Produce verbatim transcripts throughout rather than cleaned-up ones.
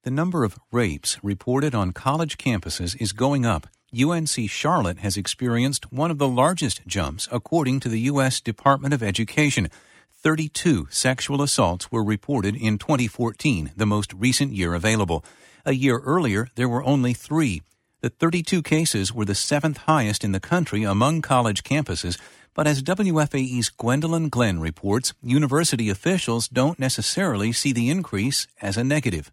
The number of rapes reported on college campuses is going up. U N C Charlotte has experienced one of the largest jumps, according to the U S Department of Education. thirty-two sexual assaults were reported in twenty fourteen, the most recent year available. A year earlier, there were only three. The thirty-two cases were the seventh highest in the country among college campuses, but as W F A E's Gwendolyn Glenn reports, university officials don't necessarily see the increase as a negative.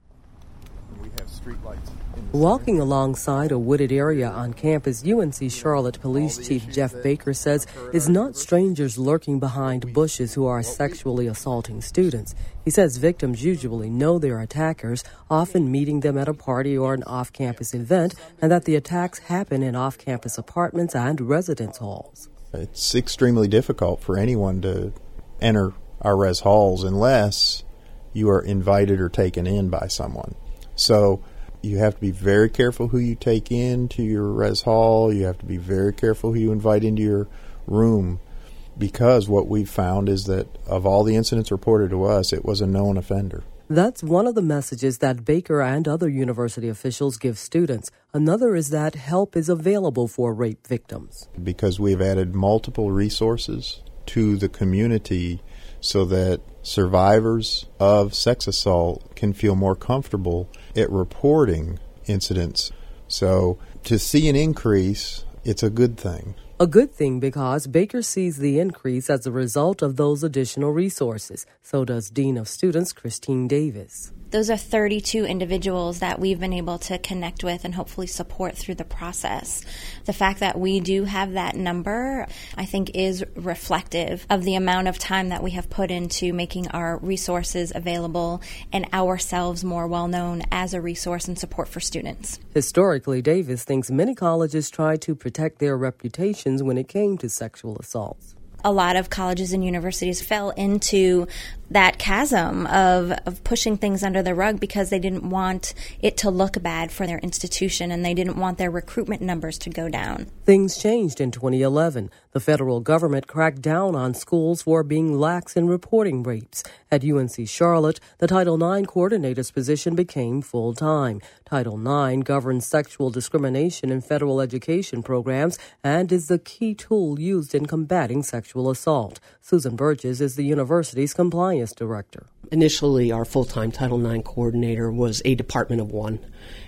We have streetlights. Walking alongside a wooded area on campus, U N C Charlotte Police Chief Jeff Baker says it's not strangers lurking behind bushes who are sexually assaulting students. He says victims usually know their attackers, often meeting them at a party or an off-campus event, and that the attacks happen in off-campus apartments and residence halls. It's extremely difficult for anyone to enter our res halls unless you are invited or taken in by someone. So you have to be very careful who you take into your res hall. You have to be very careful who you invite into your room, because what we've found is that of all the incidents reported to us, it was a known offender. That's one of the messages that Baker and other university officials give students. Another is that help is available for rape victims. Because we've added multiple resources to the community so that survivors of sex assault can feel more comfortable at reporting incidents. So to see an increase, it's a good thing. A good thing because Baker sees the increase as a result of those additional resources. So does Dean of Students Christine Davis. Those are thirty-two individuals that we've been able to connect with and hopefully support through the process. The fact that we do have that number, I think, is reflective of the amount of time that we have put into making our resources available and ourselves more well-known as a resource and support for students. Historically, Davis thinks many colleges tried to protect their reputations when it came to sexual assaults. A lot of colleges and universities fell into that chasm of, of pushing things under the rug because they didn't want it to look bad for their institution and they didn't want their recruitment numbers to go down. Things changed in twenty eleven. The federal government cracked down on schools for being lax in reporting rapes. At U N C Charlotte, the Title nine coordinator's position became full-time. Title nine governs sexual discrimination in federal education programs and is the key tool used in combating sexual assault. Susan Burgess is the university's compliance director. Initially, our full-time Title nine coordinator was a department of one,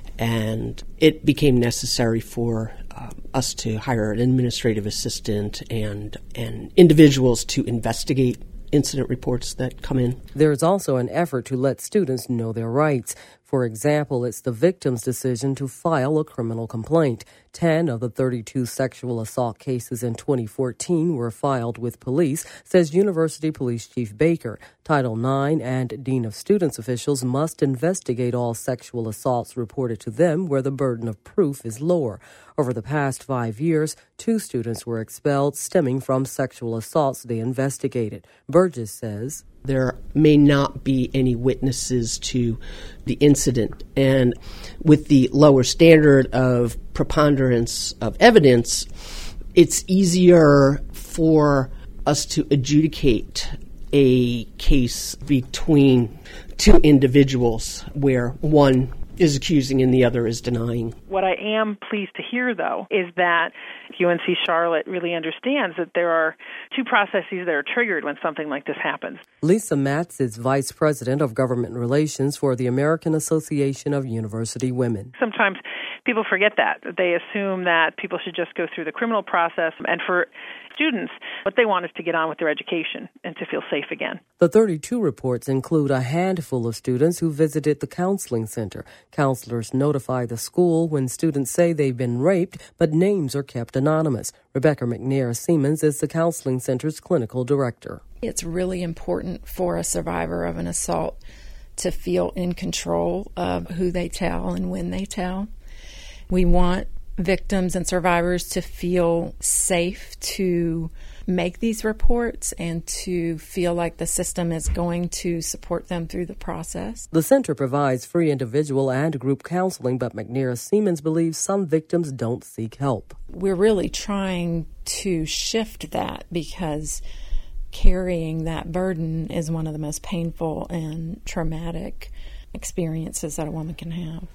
and it became necessary for uh, us to hire an administrative assistant and and individuals to investigate incident reports that come in. There is also an effort to let students know their rights. For example, it's the victim's decision to file a criminal complaint. Ten of the thirty-two sexual assault cases in twenty fourteen were filed with police, says University Police Chief Baker. Title nine and Dean of Students officials must investigate all sexual assaults reported to them where the burden of proof is lower. Over the past five years, two students were expelled stemming from sexual assaults they investigated. Burgess says, there may not be any witnesses to the incident, and with the lower standard of preponderance of evidence, it's easier for us to adjudicate a case between two individuals where one is accusing and the other is denying. What I am pleased to hear, though, is that U N C Charlotte really understands that there are two processes that are triggered when something like this happens. Lisa Matz is Vice President of Government Relations for the American Association of University Women. Sometimes people forget that. They assume that people should just go through the criminal process, and for students, what they want is to get on with their education and to feel safe again. The thirty-two reports include a handful of students who visited the counseling center. Counselors notify the school when students say they've been raped, but names are kept anonymous. Rebecca McNair Siemens is the counseling center's clinical director. It's really important for a survivor of an assault to feel in control of who they tell and when they tell. We want victims and survivors to feel safe to make these reports and to feel like the system is going to support them through the process. The center provides free individual and group counseling, but McNair Siemens believes some victims don't seek help. We're really trying to shift that because carrying that burden is one of the most painful and traumatic experiences that a woman can have.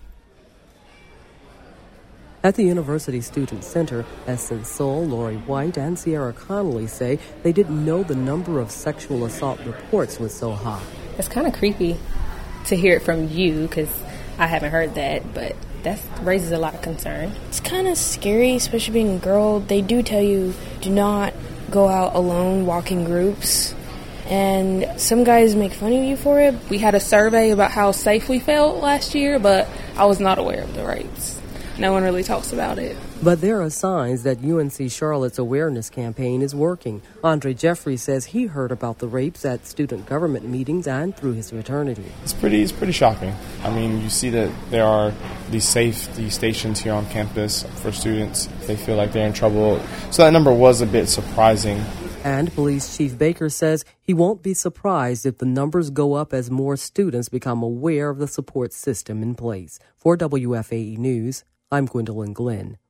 At the University Student Center, Essence Soul, Lori White, and Sierra Connolly say they didn't know the number of sexual assault reports was so high. It's kind of creepy to hear it from you because I haven't heard that, but that raises a lot of concern. It's kind of scary, especially being a girl. They do tell you do not go out alone, walk in groups, and some guys make fun of you for it. We had a survey about how safe we felt last year, but I was not aware of the rapes. No one really talks about it. But there are signs that U N C Charlotte's awareness campaign is working. Andre Jeffrey says he heard about the rapes at student government meetings and through his fraternity. It's pretty, it's pretty shocking. I mean, you see that there are these safety stations here on campus for students if they feel like they're in trouble. So that number was a bit surprising. And Police Chief Baker says he won't be surprised if the numbers go up as more students become aware of the support system in place. For W F A E News, I'm Gwendolyn Glenn.